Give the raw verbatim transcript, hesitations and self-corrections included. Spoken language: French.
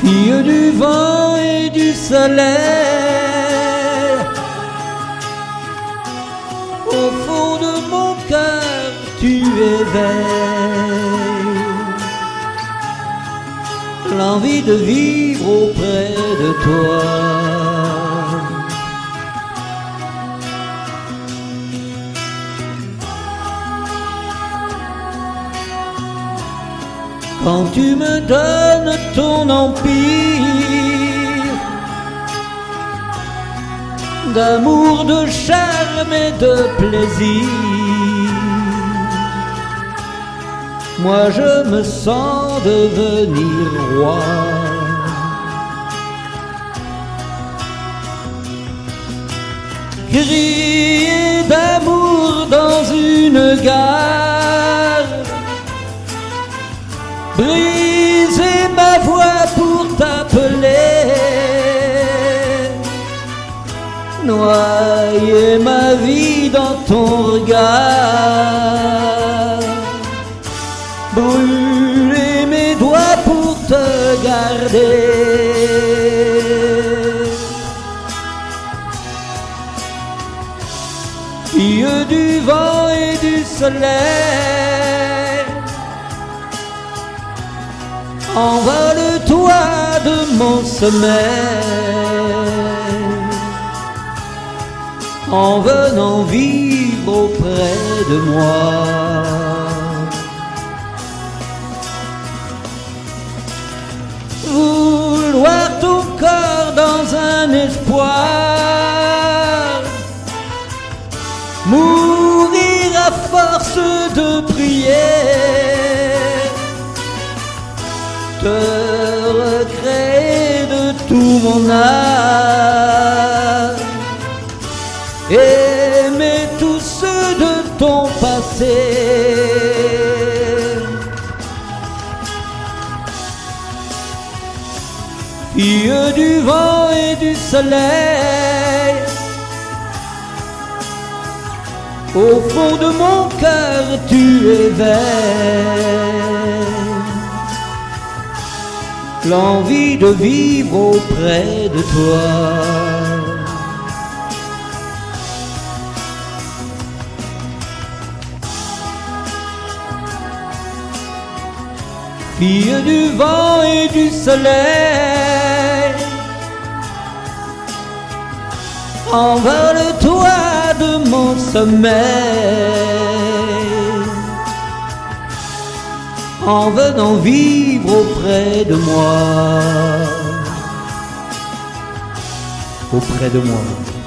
Fille du vent et du soleil, au fond de mon cœur tu éveilles l'envie de vivre auprès de toi. Quand tu me donnes ton empire d'amour, de charme et de plaisir, moi je me sens devenir roi. Crier d'amour dans une gare, briser ma voix pour t'appeler, noyer ma vie dans ton regard, brûler mes doigts pour te garder. Fille du vent et du soleil, envole-toi de mon sommeil en venant vivre auprès de moi. Vouloir ton corps dans un espoir, mourir à force de prier, te recréer de tout mon âme, aimer tous ceux de ton passé. Fille du vent et du soleil, au fond de mon cœur tu éveilles l'envie de vivre auprès de toi. Fille du vent et du soleil, envole-toi de mon sommeil en venant vivre auprès de moi, auprès de moi.